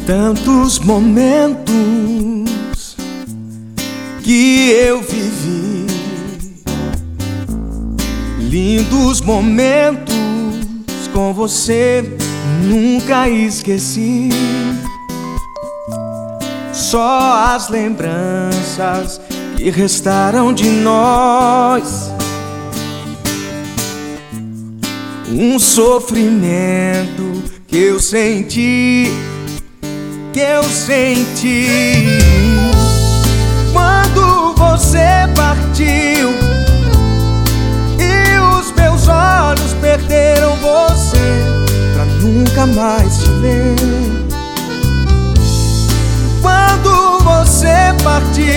Tantos momentos que eu vivi, lindos momentos com você, nunca esqueci. Só as lembranças que restaram de nós, um sofrimento que eu senti, quando você partiu e os meus olhos perderam você pra nunca mais te ver. Quando você partiu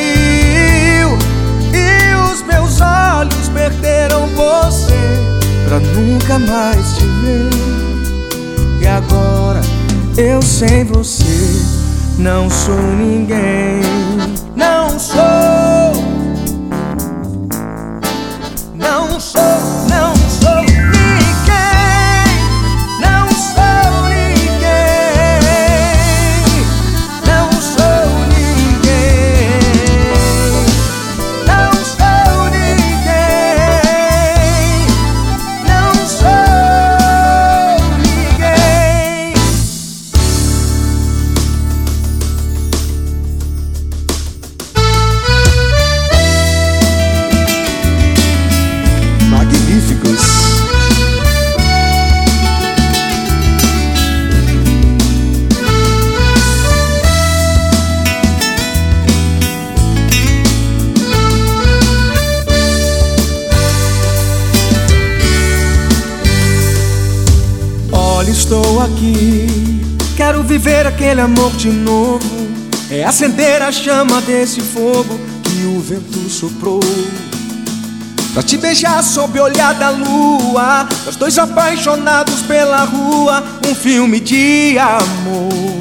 e os meus olhos perderam você pra nunca mais te ver. E agora eu sem você não sou ninguém. Não sou, não sou, não sou ninguém. Não sou ninguém. Não sou ninguém. Não sou ninguém. Não sou ninguém. Magníficos. Olha, estou aqui, quero viver aquele amor de novo. É acender a chama desse fogo que o vento soprou, pra te beijar sob o olhar da lua, nós dois apaixonados pela rua, um filme de amor.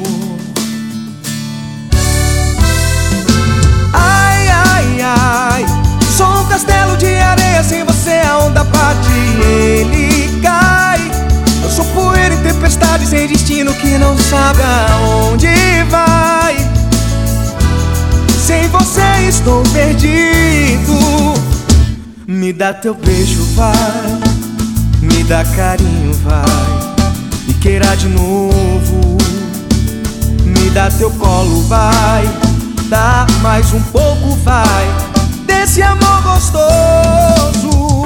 Ai, ai, ai, sou um castelo de areia, sem você a onda bate e ele cai. Eu sou poeira em tempestade, sem destino, que não sabe aonde vai. Sem você estou perdido. Me dá teu beijo, vai. Me dá carinho, vai. Me queira de novo. Me dá teu colo, vai. Dá mais um pouco, vai, desse amor gostoso.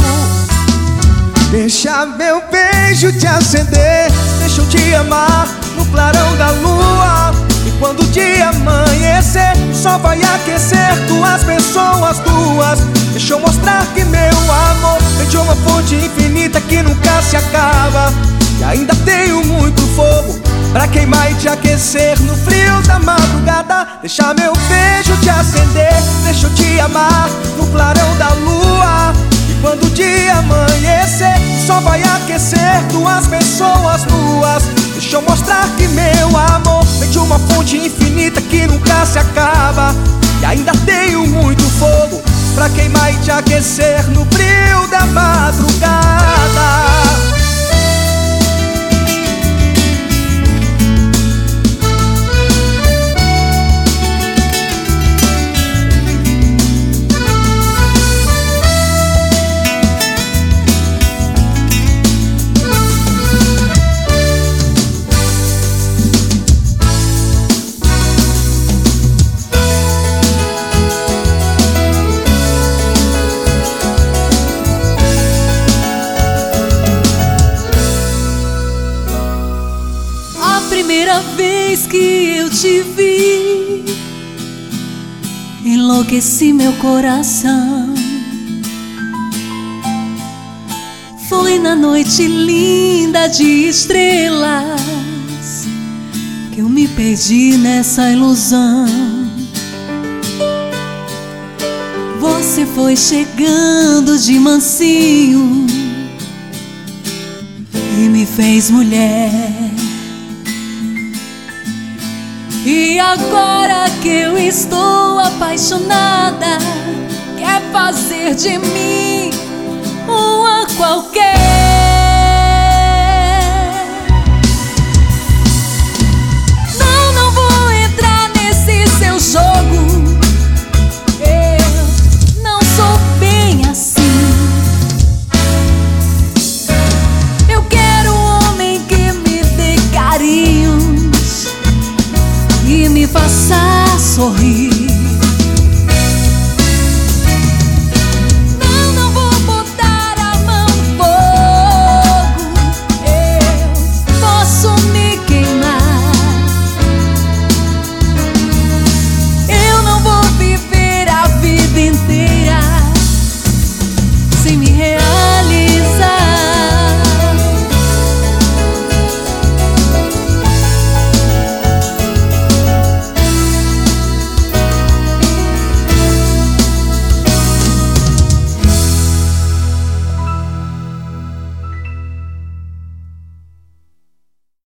Deixa meu beijo te acender, deixa eu te amar no clarão da lua. E quando o dia amanhecer, o sol vai aquecer duas pessoas, duas. Deixa eu mostrar que meu amor vem de uma fonte infinita que nunca se acaba. E ainda tenho muito fogo pra queimar e te aquecer no frio da madrugada. Deixa meu beijo te acender, deixa eu te amar no clarão da lua. E quando o dia amanhecer, o sol vai aquecer duas pessoas, duas. Deixa eu mostrar que meu amor vem de uma fonte infinita que nunca se acaba. E ainda tenho muito fogo pra queimar e te aquecer no frio da madrugada. Primeira vez que eu te vi, enlouqueci meu coração. Foi na noite linda de estrelas que eu me perdi nessa ilusão. Você foi chegando de mansinho e me fez mulher. E agora que eu estou apaixonada, quer fazer de mim uma qualquer.